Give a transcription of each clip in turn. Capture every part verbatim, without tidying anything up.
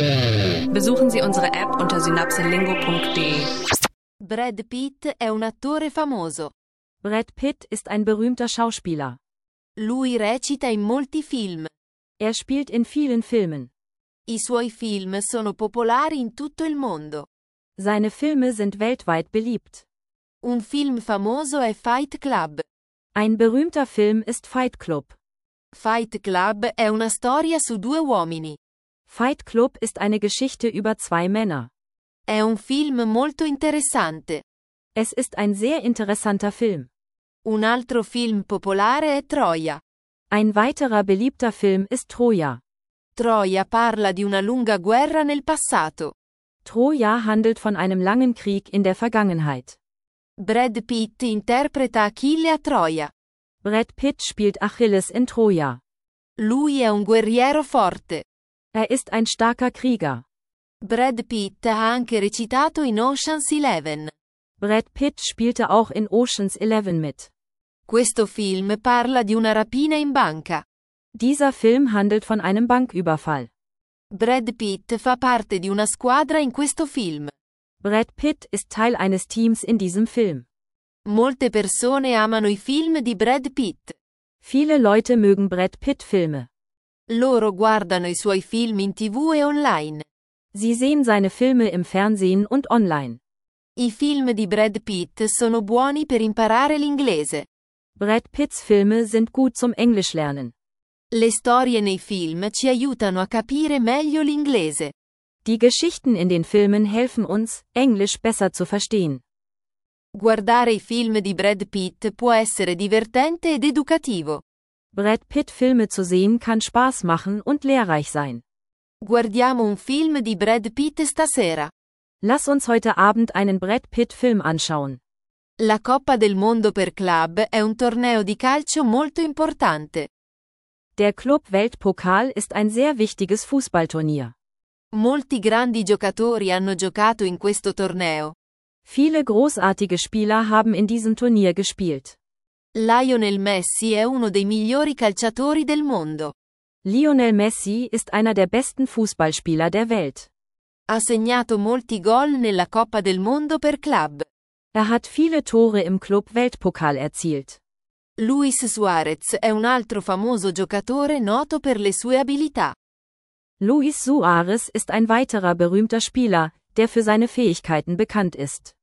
Besuchen Sie unsere App unter synapselingo punkt de. Brad Pitt è un attore famoso. Brad Pitt ist ein berühmter Schauspieler. Lui recita in molti film. Er spielt in vielen Filmen. I suoi film sono popolari in tutto il mondo. Seine Filme sind weltweit beliebt. Un film famoso è Fight Club. Ein berühmter Film ist Fight Club. Fight Club è una storia su due uomini. Fight Club ist eine Geschichte über zwei Männer. È un film molto interessante. Es ist ein sehr interessanter Film. Un altro film popolare è Troia. Ein weiterer beliebter Film ist Troja. Troia parla di una lunga guerra nel passato. Troja handelt von einem langen Krieg in der Vergangenheit. Brad Pitt interpreta Achille a Troia. Brad Pitt spielt Achilles in Troja. Lui è un guerriero forte. Er ist ein starker Krieger. Brad Pitt ha anche recitato in Ocean's Eleven. Brad Pitt spielte auch in Ocean's Eleven mit. Questo film parla di una rapina in banca. Dieser Film handelt von einem Banküberfall. Brad Pitt fa parte di una squadra in questo film. Brad Pitt ist Teil eines Teams in diesem Film. Molte persone amano i film di Brad Pitt. Viele Leute mögen Brad Pitt-Filme. Loro guardano i suoi film in tivù e online. Sie sehen seine Filme im Fernsehen und online. I film di Brad Pitt sono buoni per imparare l'inglese. Brad Pitts Filme sind gut zum Englischlernen. Le storie nei film ci aiutano a capire meglio l'inglese. Die Geschichten in den Filmen helfen uns, Englisch besser zu verstehen. Guardare i film di Brad Pitt può essere divertente ed educativo. Brad Pitt-Filme zu sehen kann Spaß machen und lehrreich sein. Guardiamo un film di Brad Pitt stasera. Lass uns heute Abend einen Brad Pitt-Film anschauen. La Coppa del Mondo per Club è un torneo di calcio molto importante. Der Club-Weltpokal ist ein sehr wichtiges Fußballturnier. Molti grandi giocatori hanno giocato in questo torneo. Viele großartige Spieler haben in diesem Turnier gespielt. Lionel Messi è uno dei migliori calciatori del mondo. Lionel Messi ist einer der besten Fußballspieler der Welt. Ha segnato molti gol nella Coppa del Mondo per Club. Er hat viele Tore im Club-Weltpokal erzielt. Luis Suarez è un altro famoso giocatore noto per le sue abilità. Luis Suarez ist ein weiterer berühmter Spieler, der für seine Fähigkeiten bekannt ist.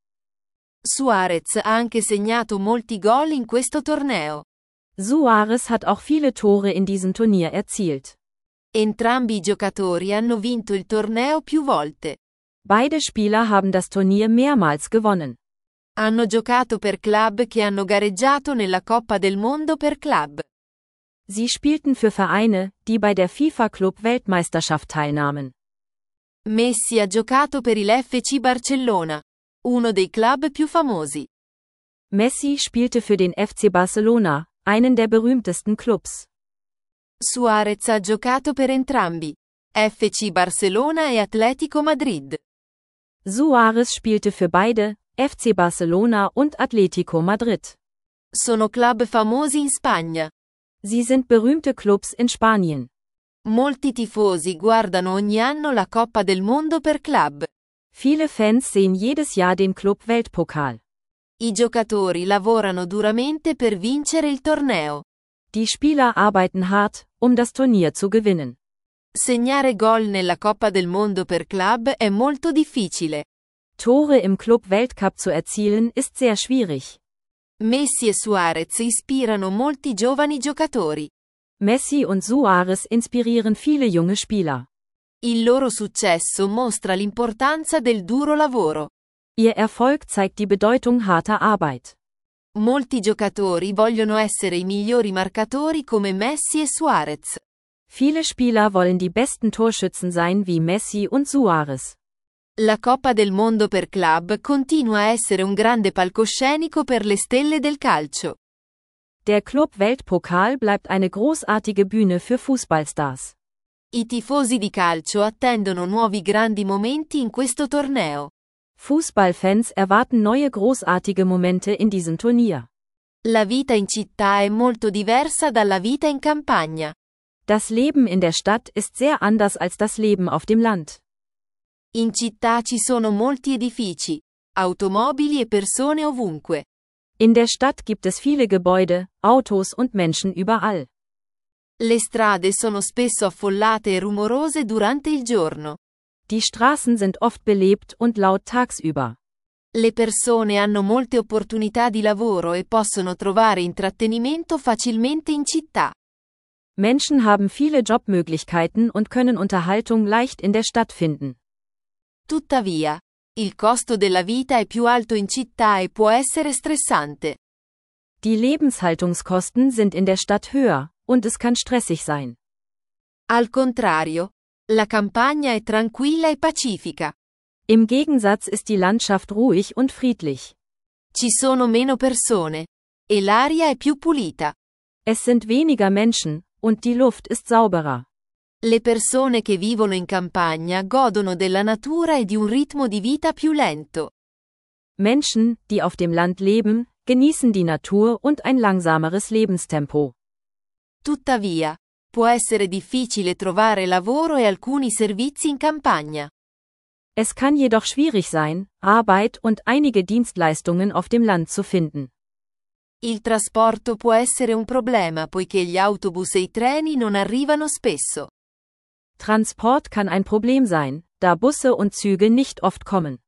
Suarez ha anche segnato molti gol in questo torneo. Suarez hat auch viele Tore in diesem Turnier erzielt. Entrambi i giocatori hanno vinto il torneo più volte. Beide Spieler haben das Turnier mehrmals gewonnen. Hanno giocato per club che hanno gareggiato nella Coppa del Mondo per Club. Sie spielten für Vereine, die bei der FIFA-Club-Weltmeisterschaft teilnahmen. Messi ha giocato per il F C Barcellona, uno dei club più famosi. Messi spielte für den F C Barcelona, einen der berühmtesten Clubs. Suarez ha giocato per entrambi, F C Barcelona e Atletico Madrid. Suarez spielte für beide, F C Barcelona und Atletico Madrid. Sono club famosi in Spagna. Sie sind berühmte Clubs in Spanien. Molti tifosi guardano ogni anno la Coppa del Mondo per Club. Viele Fans sehen jedes Jahr den Club-Weltpokal. I giocatori lavorano duramente per vincere il torneo. Die Spieler arbeiten hart, um das Turnier zu gewinnen. Segnare gol nella Coppa del Mondo per Club è molto difficile. Tore im Club-Weltcup zu erzielen ist sehr schwierig. Messi e Suarez ispirano molti giovani giocatori. Messi und Suarez inspirieren viele junge Spieler. Il loro successo mostra l'importanza del duro lavoro. Ihr Erfolg zeigt die Bedeutung harter Arbeit. Molti giocatori vogliono essere i migliori marcatori come Messi e Suarez. Viele Spieler wollen die besten Torschützen sein wie Messi und Suarez. La Coppa del Mondo per Club continua a essere un grande palcoscenico per le stelle del calcio. Der Club-Weltpokal bleibt eine großartige Bühne für Fußballstars. I tifosi di calcio attendono nuovi grandi momenti in questo torneo. Fußballfans erwarten neue großartige Momente in diesem Turnier. La vita in città è molto diversa dalla vita in campagna. Das Leben in der Stadt ist sehr anders als das Leben auf dem Land. In città ci sono molti edifici, automobili e persone ovunque. In der Stadt gibt es viele Gebäude, Autos und Menschen überall. Le strade sono spesso affollate e rumorose durante il giorno. Die Straßen sind oft belebt und laut tagsüber. Le persone hanno molte opportunità di lavoro e possono trovare intrattenimento facilmente in città. Menschen haben viele Jobmöglichkeiten und können Unterhaltung leicht in der Stadt finden. Tuttavia, il costo della vita è più alto in città e può essere stressante. Die Lebenshaltungskosten sind in der Stadt höher, und es kann stressig sein. Al contrario, la campagna è tranquilla e pacifica. Im Gegensatz ist die Landschaft ruhig und friedlich. Ci sono meno persone, e l'aria è più pulita. Es sind weniger Menschen, und die Luft ist sauberer. Le persone che vivono in campagna godono della natura e di un ritmo di vita più lento. Menschen, die auf dem Land leben, genießen die Natur und ein langsameres Lebenstempo. Tuttavia, può essere difficile trovare lavoro e alcuni servizi in campagna. Es kann jedoch schwierig sein, Arbeit und einige Dienstleistungen auf dem Land zu finden. Il trasporto può essere un problema poiché gli autobus e i treni non arrivano spesso. Transport kann ein Problem sein, da Busse und Züge nicht oft kommen.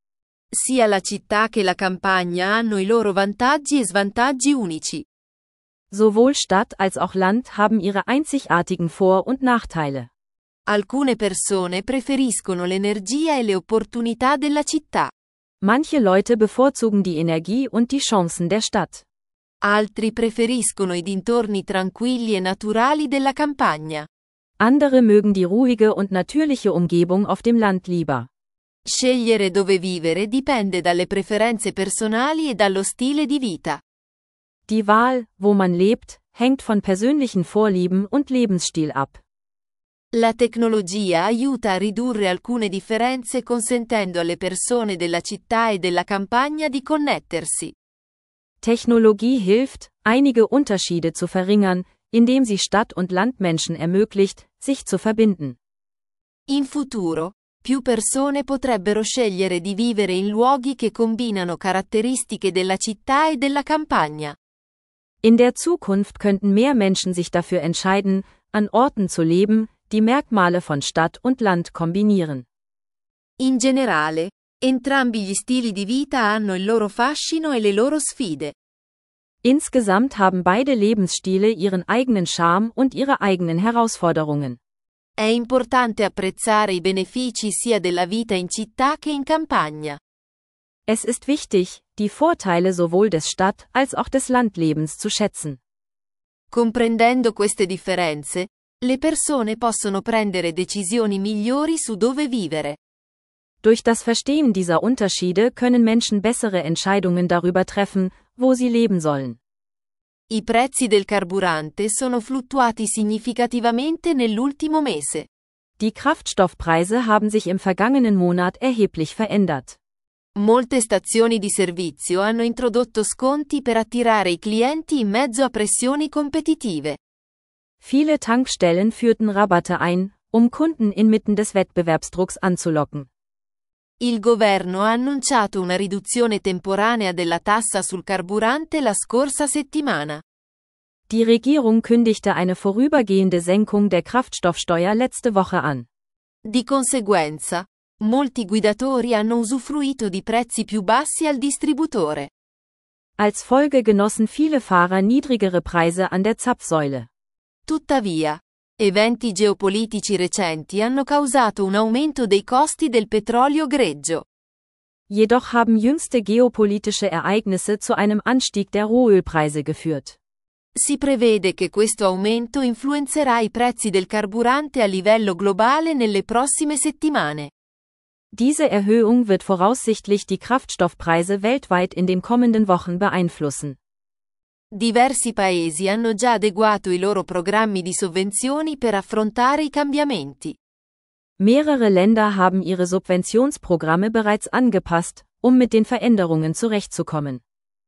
Sia la città che la campagna hanno i loro vantaggi e svantaggi unici. Sowohl Stadt als auch Land haben ihre einzigartigen Vor- und Nachteile. Alcune persone preferiscono l'energia e le opportunità della città. Manche Leute bevorzugen die Energie und die Chancen der Stadt. Altri preferiscono i dintorni tranquilli e naturali della campagna. Andere mögen die ruhige und natürliche Umgebung auf dem Land lieber. Scegliere dove vivere dipende dalle preferenze personali e dallo stile di vita. Die Wahl, wo man lebt, hängt von persönlichen Vorlieben und Lebensstil ab. La tecnologia aiuta a ridurre alcune differenze consentendo alle persone della città e della campagna di connettersi. Technologie hilft, einige Unterschiede zu verringern, indem sie Stadt- und Landmenschen ermöglicht, sich zu verbinden. In futuro, più persone potrebbero scegliere di vivere in luoghi che combinano caratteristiche della città e della campagna. In der Zukunft könnten mehr Menschen sich dafür entscheiden, an Orten zu leben, die Merkmale von Stadt und Land kombinieren. In generale, entrambi gli stili di vita hanno il loro fascino e le loro sfide. Insgesamt haben beide Lebensstile ihren eigenen Charme und ihre eigenen Herausforderungen. È importante apprezzare i benefici sia della vita in città che in campagna. Es ist wichtig, die Vorteile sowohl des Stadt- als auch des Landlebens zu schätzen. Comprendendo queste differenze, le persone possono prendere decisioni migliori su dove vivere. Durch das Verstehen dieser Unterschiede können Menschen bessere Entscheidungen darüber treffen, wo sie leben sollen. I prezzi del carburante sono fluttuati significativamente nell'ultimo mese. Die Kraftstoffpreise haben sich im vergangenen Monat erheblich verändert. Molte stazioni di servizio hanno introdotto sconti per attirare i clienti in mezzo a pressioni competitive. Viele Tankstellen führten Rabatte ein, um Kunden inmitten des Wettbewerbsdrucks anzulocken. Il governo ha annunciato una riduzione temporanea della tassa sul carburante la scorsa settimana. Die Regierung kündigte eine vorübergehende Senkung der Kraftstoffsteuer letzte Woche an. Di conseguenza, molti guidatori hanno usufruito di prezzi più bassi al distributore. Als Folge genossen viele Fahrer niedrigere Preise an der Zapfsäule. Tuttavia, eventi geopolitici recenti hanno causato un aumento dei costi del petrolio greggio. Jedoch haben jüngste geopolitische Ereignisse zu einem Anstieg der Rohölpreise geführt. Si prevede che questo aumento influenzerà i prezzi del carburante a livello globale nelle prossime settimane. Diese Erhöhung wird voraussichtlich die Kraftstoffpreise weltweit in den kommenden Wochen beeinflussen. Diversi paesi hanno già adeguato i loro programmi di sovvenzioni per affrontare i cambiamenti. Mehrere Länder haben ihre Subventionsprogramme bereits angepasst, um mit den Veränderungen zurechtzukommen.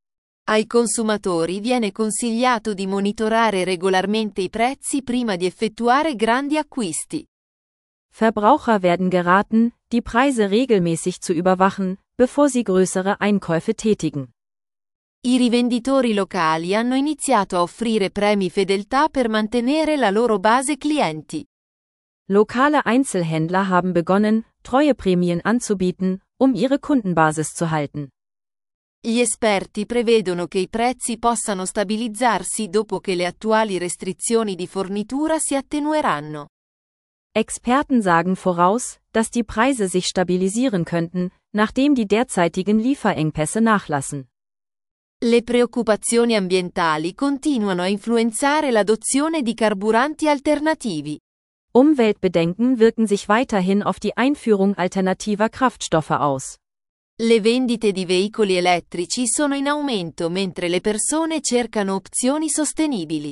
Ai consumatori viene consigliato di monitorare regolarmente i prezzi prima di effettuare grandi acquisti. Verbraucher werden geraten, die Preise regelmäßig zu überwachen, bevor sie größere Einkäufe tätigen. I rivenditori locali hanno iniziato a offrire premi fedeltà per mantenere la loro base clienti. Lokale Einzelhändler haben begonnen, Treueprämien anzubieten, um ihre Kundenbasis zu halten. Gli esperti prevedono che i prezzi possano stabilizzarsi dopo che le attuali restrizioni di fornitura si attenueranno. Experten sagen voraus, dass die Preise sich stabilisieren könnten, nachdem die derzeitigen Lieferengpässe nachlassen. Le preoccupazioni ambientali continuano a influenzare l'adozione di carburanti alternativi. Umweltbedenken wirken sich weiterhin auf die Einführung alternativer Kraftstoffe aus. Le vendite di veicoli elettrici sono in aumento mentre le persone cercano opzioni sostenibili.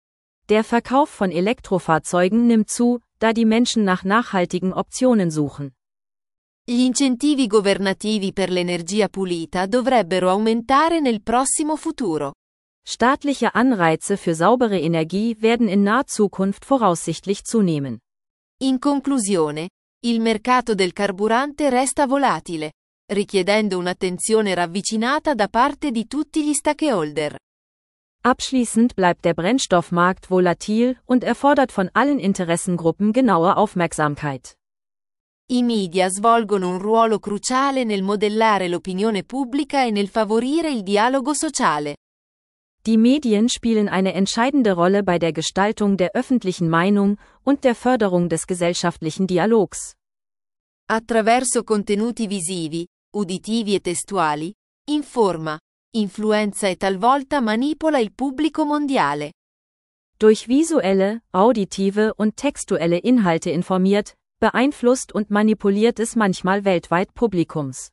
Der Verkauf von Elektrofahrzeugen nimmt zu, da die Menschen nach nachhaltigen Optionen suchen. Gli incentivi governativi per l'energia pulita dovrebbero aumentare nel prossimo futuro. Staatliche Anreize für saubere Energie werden in naher Zukunft voraussichtlich zunehmen. In conclusione, il mercato del carburante resta volatile, richiedendo un'attenzione ravvicinata da parte di tutti gli stakeholder. Abschließend bleibt der Brennstoffmarkt volatil und erfordert von allen Interessengruppen genaue Aufmerksamkeit. I media svolgono un ruolo cruciale nel modellare l'opinione pubblica e nel favorire il dialogo sociale. Die Medien spielen eine entscheidende Rolle bei der Gestaltung der öffentlichen Meinung und der Förderung des gesellschaftlichen Dialogs. Attraverso contenuti visivi, uditivi e testuali, informa, influenza e talvolta manipola il pubblico mondiale. Durch visuelle, auditive und textuelle Inhalte informiert, beeinflusst und manipuliert es manchmal weltweit Publikums.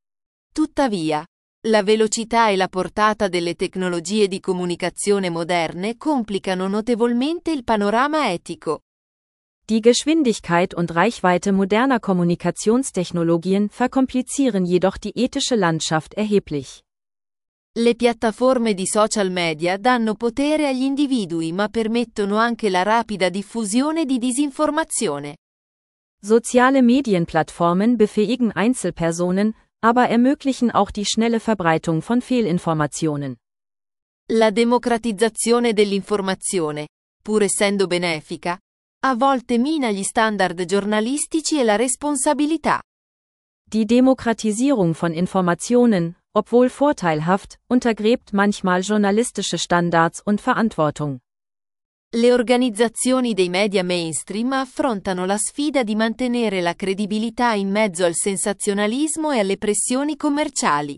Tuttavia, la velocità e la portata delle tecnologie di comunicazione moderne complicano notevolmente il panorama etico. Die Geschwindigkeit und Reichweite moderner Kommunikationstechnologien verkomplizieren jedoch die ethische Landschaft erheblich. Le piattaforme di social media danno potere agli individui ma permettono anche la rapida diffusione di disinformazione. Soziale Medienplattformen befähigen Einzelpersonen, aber ermöglichen auch die schnelle Verbreitung von Fehlinformationen. La democratizzazione dell'informazione, pur essendo benefica, a volte mina gli standard giornalistici e la responsabilità. Die Demokratisierung von Informationen, obwohl vorteilhaft, untergräbt manchmal journalistische Standards und Verantwortung. Le organizzazioni dei media mainstream affrontano la sfida di mantenere la credibilità in mezzo al sensazionalismo e alle pressioni commerciali.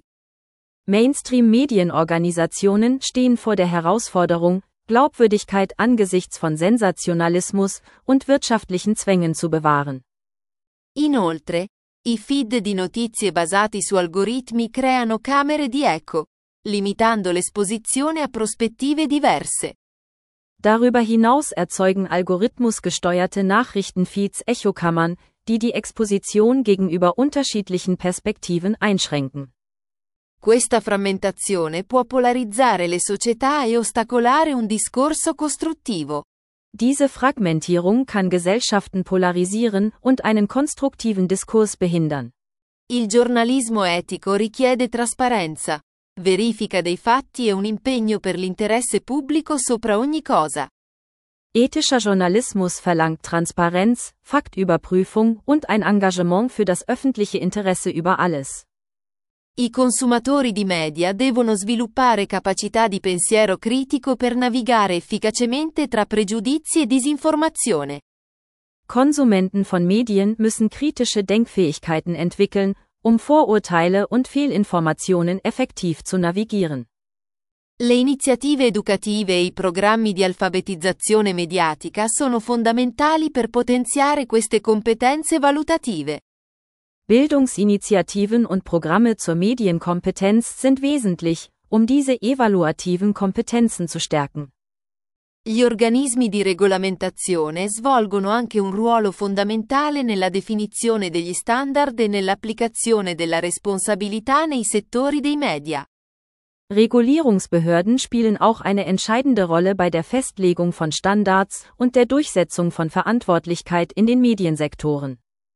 Mainstream-Medienorganisationen stehen vor der Herausforderung, Glaubwürdigkeit angesichts von Sensationalismus und wirtschaftlichen Zwängen zu bewahren. Inoltre, i feed di notizie basati su algoritmi creano camere di eco, limitando l'esposizione a prospettive diverse. Darüber hinaus erzeugen algorithmusgesteuerte Nachrichtenfeeds Echokammern, die die Exposition gegenüber unterschiedlichen Perspektiven einschränken. Questa frammentazione può polarizzare le società e ostacolare un discorso costruttivo. Diese Fragmentierung kann Gesellschaften polarisieren und einen konstruktiven Diskurs behindern. Il giornalismo etico richiede trasparenza, verifica dei fatti e un impegno per l'interesse pubblico sopra ogni cosa. Ethischer Journalismus verlangt Transparenz, Faktüberprüfung und ein Engagement für das öffentliche Interesse über alles. I consumatori di media devono sviluppare capacità di pensiero critico per navigare efficacemente tra pregiudizi e disinformazione. Konsumenten von Medien müssen kritische Denkfähigkeiten entwickeln, um Vorurteile und Fehlinformationen effektiv zu navigieren. Le iniziative educative e i programmi di alfabetizzazione mediatica sono fondamentali per potenziare queste competenze valutative. Bildungsinitiativen und Programme zur Medienkompetenz sind wesentlich, um diese evaluativen Kompetenzen zu stärken. Gli organismi di regolamentazione svolgono anche un ruolo fondamentale nella definizione degli standard e nell'applicazione della responsabilità nei settori dei media. Regulierungsbehörden spielen auch eine entscheidende Rolle bei der Festlegung von Standards und der Durchsetzung von Verantwortlichkeit in den Mediensektoren.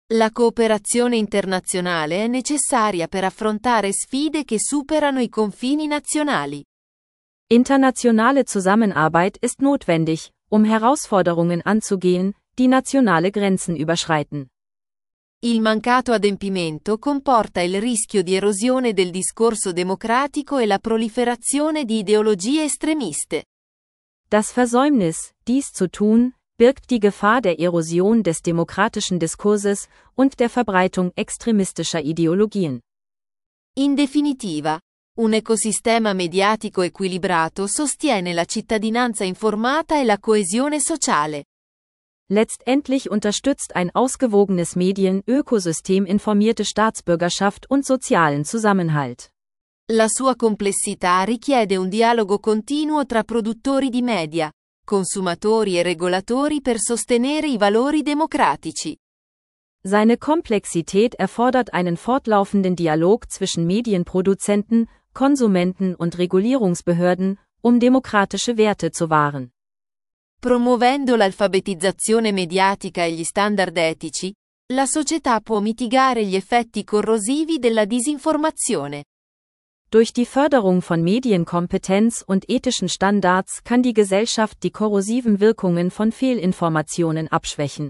La cooperazione internazionale è necessaria per affrontare sfide che superano i confini nazionali. Internationale Zusammenarbeit ist notwendig, um Herausforderungen anzugehen, die nationale Grenzen überschreiten. Il mancato adempimento comporta il rischio di erosione del discorso democratico e la proliferazione di ideologie estremiste. Das Versäumnis, dies zu tun, birgt die Gefahr der Erosion des demokratischen Diskurses und der Verbreitung extremistischer Ideologien. In definitiva, un ecosistema mediatico equilibrato sostiene la cittadinanza informata e la coesione sociale. Letztendlich unterstützt ein ausgewogenes Medienökosystem informierte Staatsbürgerschaft und sozialen Zusammenhalt. La sua complessità richiede un dialogo continuo tra produttori di media, consumatori e regolatori per sostenere i valori democratici. Seine Komplexität erfordert einen fortlaufenden Dialog zwischen Medienproduzenten, Konsumenten und Regulierungsbehörden, um demokratische Werte zu wahren. Promuovendo l'alfabetizzazione mediatica e gli standard etici, la società può mitigare gli effetti corrosivi della disinformazione. Durch die Förderung von Medienkompetenz und ethischen Standards kann die Gesellschaft die korrosiven Wirkungen von Fehlinformationen abschwächen.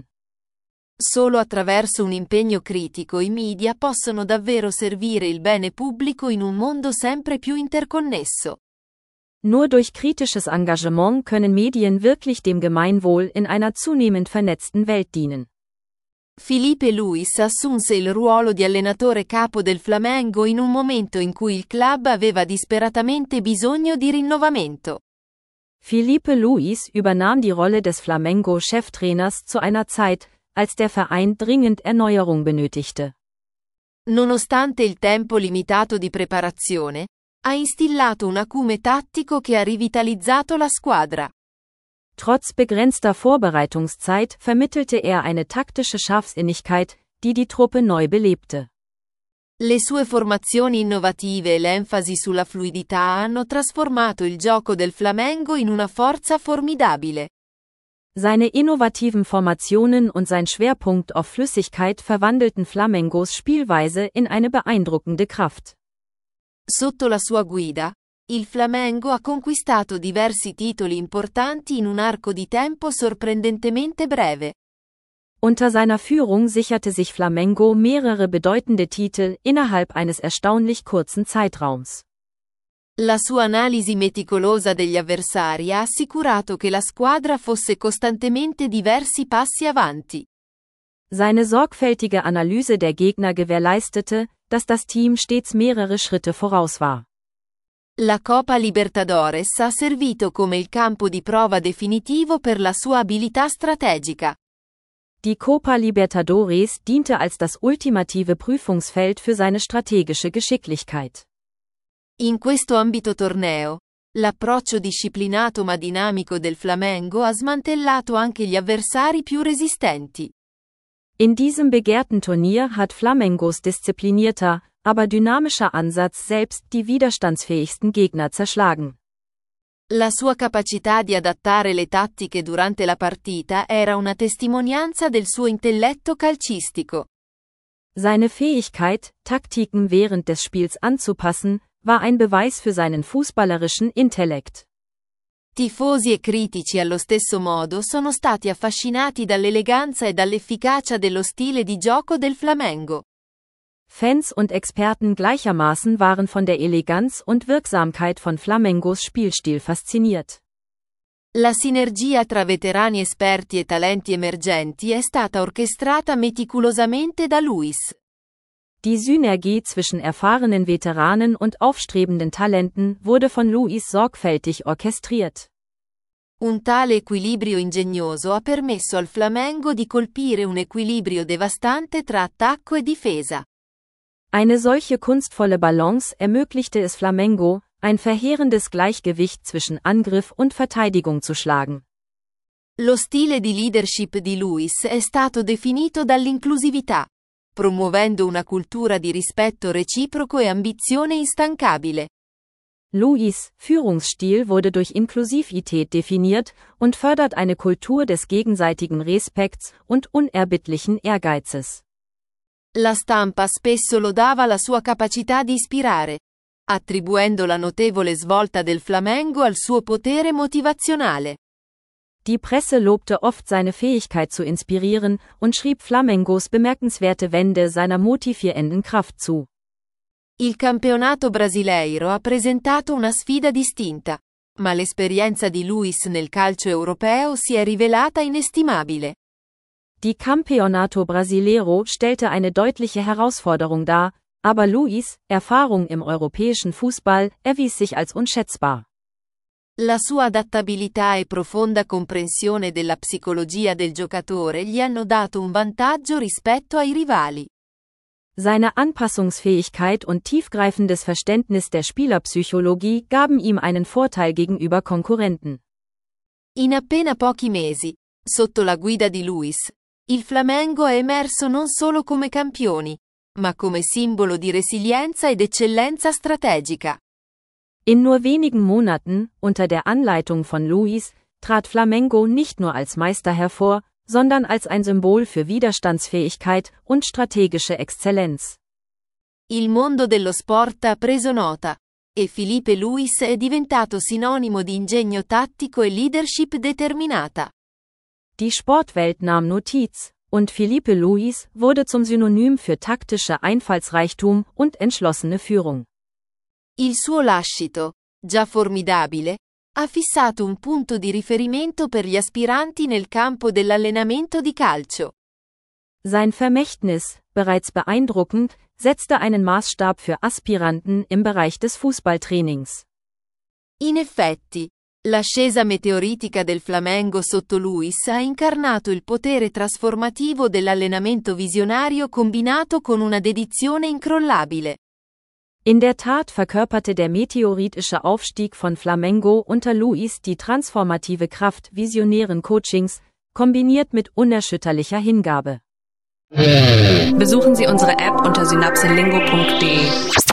Solo attraverso un impegno critico i media possono davvero servire il bene pubblico in un mondo sempre più interconnesso. Nur durch kritisches Engagement können Medien wirklich dem Gemeinwohl in einer zunehmend vernetzten Welt dienen. Felipe Luis assunse il ruolo di allenatore capo del Flamengo in un momento in cui il club aveva disperatamente bisogno di rinnovamento. Felipe Luis übernahm die Rolle des Flamengo-Cheftrainers zu einer Zeit, als der Verein dringend Erneuerung benötigte. Nonostante il tempo limitato di preparazione, ha instillato un acume tattico che ha rivitalizzato la squadra. Trotz begrenzter Vorbereitungszeit vermittelte er eine taktische Scharfsinnigkeit, die die Truppe neu belebte. Le sue formazioni innovative e l'enfasi sulla fluidità hanno trasformato il gioco del Flamengo in una forza formidabile. Seine innovativen Formationen und sein Schwerpunkt auf Flüssigkeit verwandelten Flamengos Spielweise in eine beeindruckende Kraft. Sotto la sua guida, il Flamengo ha conquistato diversi titoli importanti in un arco di tempo sorprendentemente breve. Unter seiner Führung sicherte sich Flamengo mehrere bedeutende Titel innerhalb eines erstaunlich kurzen Zeitraums. La sua analisi meticolosa degli avversari ha assicurato che la squadra fosse costantemente diversi passi avanti. Seine sorgfältige Analyse der Gegner gewährleistete, dass das Team stets mehrere Schritte voraus war. La Copa Libertadores ha servito come il campo di prova definitivo per la sua abilità strategica. Die Copa Libertadores diente als das ultimative Prüfungsfeld für seine strategische Geschicklichkeit. In questo ambito torneo, l'approccio disciplinato ma dinamico del Flamengo ha smantellato anche gli avversari più resistenti. In diesem begehrten Turnier hat Flamengos disziplinierter, aber dynamischer Ansatz selbst die widerstandsfähigsten Gegner zerschlagen. La sua capacità di adattare le tattiche durante la partita era una testimonianza del suo intelletto calcistico. Seine Fähigkeit, Taktiken während des Spiels anzupassen, war ein Beweis für seinen fußballerischen Intellekt. Tifosi e critici allo stesso modo sono stati affascinati dall'eleganza e dall'efficacia dello stile di gioco del Flamengo. Fans und Experten gleichermaßen waren von der Eleganz und Wirksamkeit von Flamengos Spielstil fasziniert. La sinergia tra veterani esperti e talenti emergenti è stata orchestrata meticolosamente da Luis. Die Synergie zwischen erfahrenen Veteranen und aufstrebenden Talenten wurde von Luis sorgfältig orchestriert. Un tale equilibrio ingegnoso ha permesso al Flamengo di colpire un equilibrio devastante tra attacco e difesa. Eine solche kunstvolle Balance ermöglichte es Flamengo, ein verheerendes Gleichgewicht zwischen Angriff und Verteidigung zu schlagen. Lo stile di leadership di Luis è stato definito dall'inclusività, promuovendo una cultura di rispetto reciproco e ambizione instancabile. Luis' Führungsstil wurde durch Inklusivität definiert und fördert eine Kultur des gegenseitigen Respekts und unerbittlichen Ehrgeizes. La stampa spesso lodava la sua capacità di ispirare, attribuendo la notevole svolta del Flamengo al suo potere motivazionale. Die Presse lobte oft seine Fähigkeit zu inspirieren und schrieb Flamengos bemerkenswerte Wende seiner motivierenden Kraft zu. Il campionato brasileiro ha presentato una sfida distinta, ma l'esperienza di Luis nel calcio europeo si è rivelata inestimabile. Die Campeonato Brasileiro stellte eine deutliche Herausforderung dar, aber Luis' Erfahrung im europäischen Fußball erwies sich als unschätzbar. La sua adattabilità e profonda comprensione della psicologia del giocatore gli hanno dato un vantaggio rispetto ai rivali. Seine Anpassungsfähigkeit und tiefgreifendes Verständnis der Spielerpsychologie gaben ihm einen Vorteil gegenüber Konkurrenten. In appena pochi mesi, sotto la guida di Luis, il Flamengo è emerso non solo come campioni, ma come simbolo di resilienza ed eccellenza strategica. In nur wenigen Monaten, unter der Anleitung von Luis, trat Flamengo nicht nur als Meister hervor, sondern als ein Symbol für Widerstandsfähigkeit und strategische Exzellenz. Il mondo dello sport ha preso nota, e Felipe Luis è diventato sinonimo di ingegno tattico e leadership determinata. Die Sportwelt nahm Notiz, und Felipe Luis wurde zum Synonym für taktische Einfallsreichtum und entschlossene Führung. Il suo lascito, già formidabile, ha fissato un punto di riferimento per gli aspiranti nel campo dell'allenamento di calcio. Sein Vermächtnis, bereits beeindruckend, setzte einen Maßstab für Aspiranten im Bereich des Fußballtrainings. In effetti, l'ascesa meteoritica del Flamengo sotto Luis ha incarnato il potere trasformativo dell'allenamento visionario combinato con una dedizione incrollabile. In der Tat verkörperte der meteoritische Aufstieg von Flamengo unter Luis die transformative Kraft visionären Coachings, kombiniert mit unerschütterlicher Hingabe. Besuchen Sie unsere App unter synapselingo punkt de.